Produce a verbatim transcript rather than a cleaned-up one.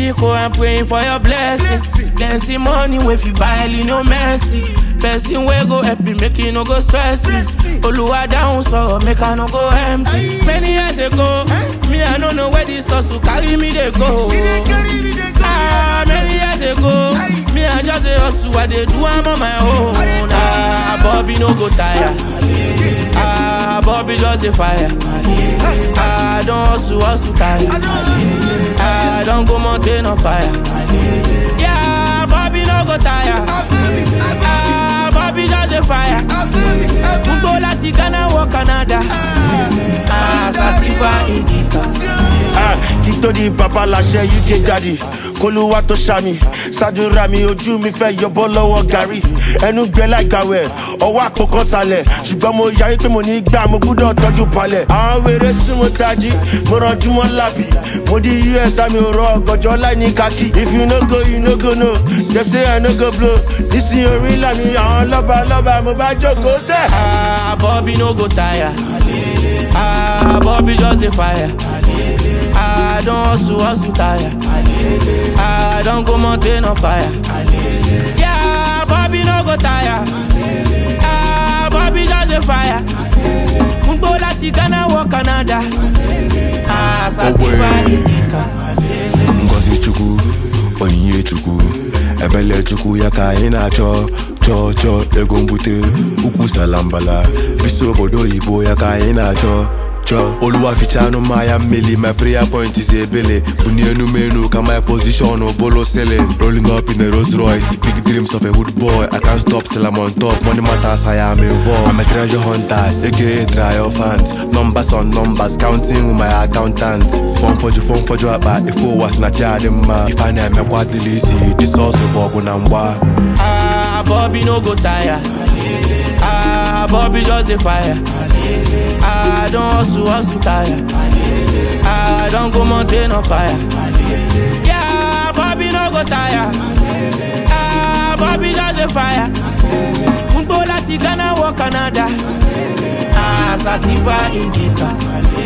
Nico, I'm praying for your blessings. Then see money if you buy no mercy. Person way go help me, make you no go stress me. Oluwa down so make I no go empty. Many years ago, me I don't know where this hustle carry me they go. Ah, many years ago, me I just a hustle, I they do I'm on my own. Ah, Bobby no go tire. Ah, Bobby just a fire. Ah, don't hustle, hustle tire. Ah, don't go mountain on fire. Yeah, Bobby no go tire. Ah, Bobby just a fire. Mumbo lati Ghana or Canada. Ah, Sasifa Indica. Ah, Kito di Papa Lashe, U K daddy. Koluwa to Shami, Sadura mi ojú mi fẹ́ yọbọ́ lọ́wọ́ gàrí. Ẹnu gbẹ láìgbàwẹ̀, ọwọ́ àpòkan sálẹ̀. Ṣùgbọ́n mo yarí pé mo ní gbà mo gbúdọ̀ tọ́jú palẹ̀. Àwọn wèrè sún mo tají, mo rànjú mọ́ lábì. Mo di U S àmì òrò ọ̀gànjọ́ láì ní kákì. If you no go, you no go no. Dem say I no go blow. Nísìnyí orí ńlá mi àwọn lọ́ba lọ́ba mo bá jókòó sẹ́. Ah, Bobby no go tire. Ah, Bobby just a fire. Ah, don't hustle, hustle tire. Ah, don't go mountain on fire. Yeah, Bobby no go tire. Ah, Bobby just a fire. Mumbo lati Ghana or Canada. Ah, Sasifa Indica. Ngozi Chukwu, Onyinye Chukwu, Ebele Chukwu ya ka anyị na-achọ chọ chọ ego mbute ukwu salambala bisi obodo oyibo ya ka anyị na-achọ chọ Oluwa fichanu maya mmeli. My prayer point is ebele buni enu menu ka my position bolo selling. Rolling up in a Rolls Royce, big dreams of a hood boy. I can't stop till I'm on top. Money matters, I am involved. I'm a treasure hunter, aka triumphant. Numbers on numbers, counting with my accountant. Phone for you, phone for you, but if you was not charging ma. If I name me what the lazy, this also for Gunamba. Ah, Bobby no go tire. Ah, Bobby just a fire. Ah, don't hustle, hustle tire. Ah, don't go mountain on fire. Yeah, Bobby no go tire. Ah, Bobby just a fire. Mumbo lati Ghana or Canada. Ah, Sasifa Indica.